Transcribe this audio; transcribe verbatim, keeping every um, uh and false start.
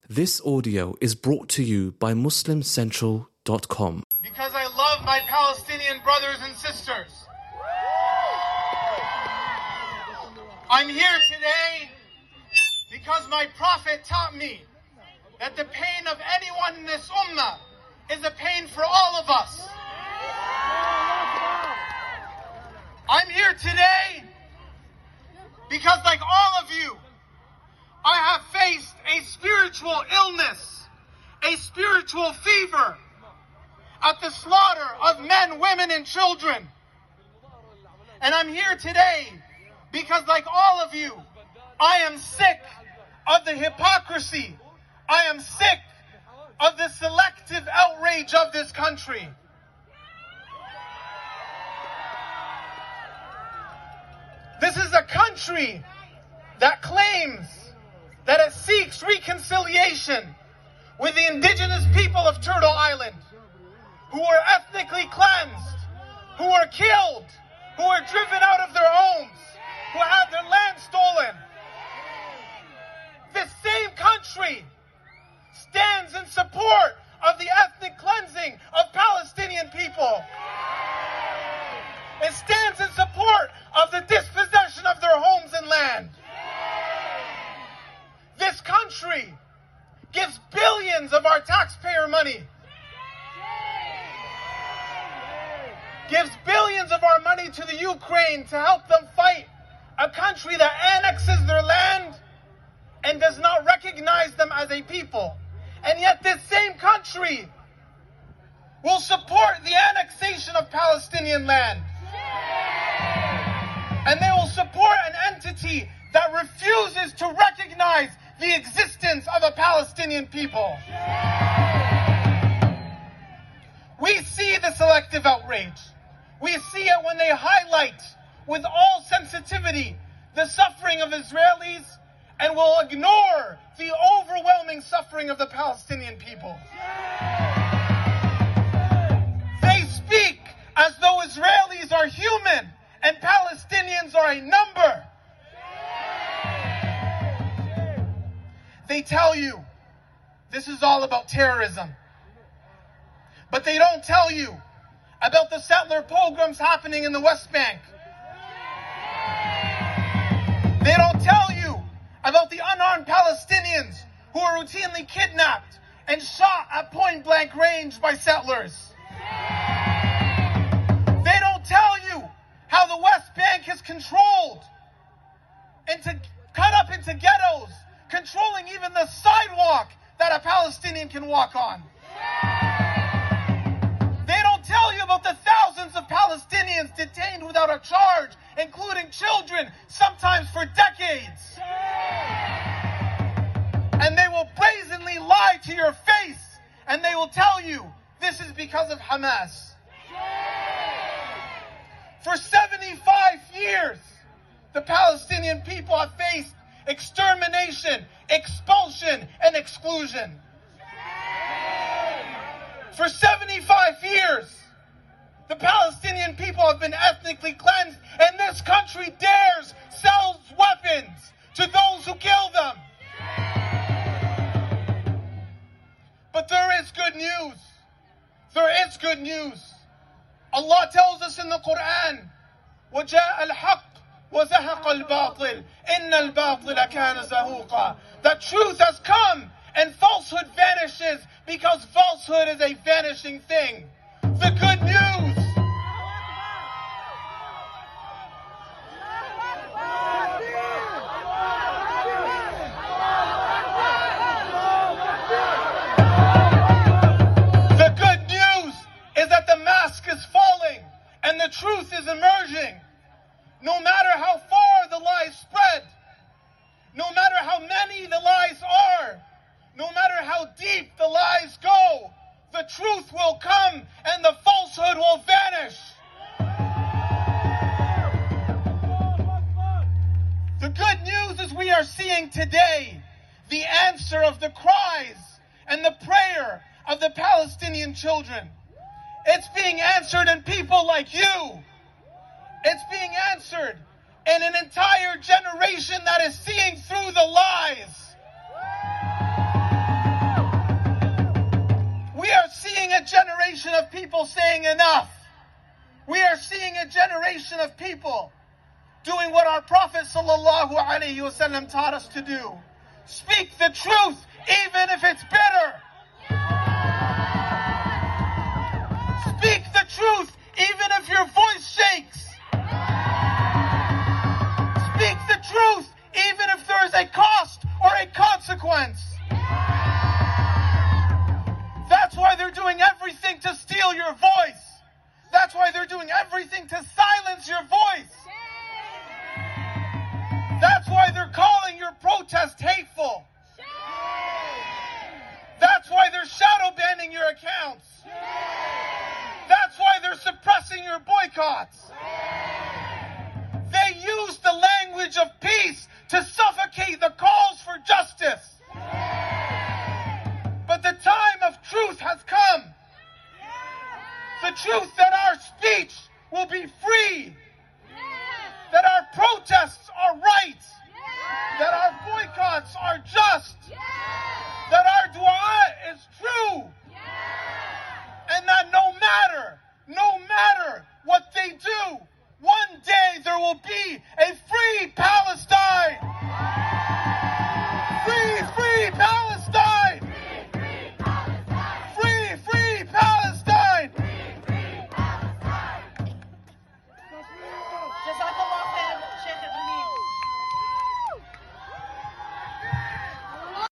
This audio is brought to you by Muslim Central dot com. Because I love my Palestinian brothers and sisters. I'm here today because my Prophet taught me that the pain of anyone in this ummah is a pain for all of us. I'm here today because, like all of you, I have faced a spiritual illness, a spiritual fever at the slaughter of men, women, and children. And I'm here today because, like all of you, I am sick of the hypocrisy. I am sick of the selective outrage of this country. This is a country that claims that it seeks reconciliation with the indigenous people of Turtle Island, who were ethnically cleansed, who were killed, who were driven out of their homes, who had their land stolen. This same country stands in support of the ethnic cleansing of Palestinian people. It stands in support of the dispossession of their homes and land. This country gives billions of our taxpayer money, gives billions of our money to the Ukraine to help them fight a country that annexes their land and does not recognize them as a people. And yet this same country will support the annexation of Palestinian land. And they will support an entity that refuses to recognize the existence of a Palestinian people. We see the selective outrage. We see it when they highlight with all sensitivity the suffering of Israelis and will ignore the overwhelming suffering of the Palestinian people. They speak as though Israelis are human and Palestinians are a number. They tell you this is all about terrorism. But they don't tell you about the settler pogroms happening in the West Bank. They don't tell you about the unarmed Palestinians who are routinely kidnapped and shot at point blank range by settlers. They don't tell you how the West Bank is controlled and to cut up into ghettos, controlling even the sidewalk that a Palestinian can walk on. They don't tell you about the thousands of Palestinians detained without a charge, including children, sometimes for decades. And they will brazenly lie to your face, and they will tell you this is because of Hamas. For seventy-five years, the Palestinian people have faced extermination, expulsion, and exclusion. For seventy-five years, the Palestinian people have been ethnically cleansed, and this country dares sell weapons to those who kill them. But there is good news. There is good news. Allah tells us in the Quran, وَجَاءَ الْحَقِّ وَزَهَقَ الْبَاطِلِ إِنَّ الْبَاطِلَ كَانَ زَهُوقًا. That truth has come and falsehood vanishes because falsehood is a vanishing thing. The good news. The good news is that the mask is falling and the truth is emerging. No matter how far the lies spread, no matter how many the lies are, no matter how deep the lies go, the truth will come and the falsehood will vanish. The good news is we are seeing today the answer of the cries and the prayer of the Palestinian children. It's being answered in people like you. It's being answered in an entire generation that is seeing through the lies. people saying enough. We are seeing a generation of people doing what our Prophet sallallahu alaihi wasallam taught us to do. Speak the truth, even if it's bitter. Speak the truth, even if your voice shakes. Speak the truth, even if there is a cost or a consequence. That's why they're doing everything to steal your voice. That's why they're doing everything to silence your voice. That's why they're calling your protest hateful. That's why they're shadow banning your accounts. That's why they're suppressing your boycotts. They use the language of peace to suffocate the calls for justice. But the time of truth has come. The truth that our speech will be free. That our protests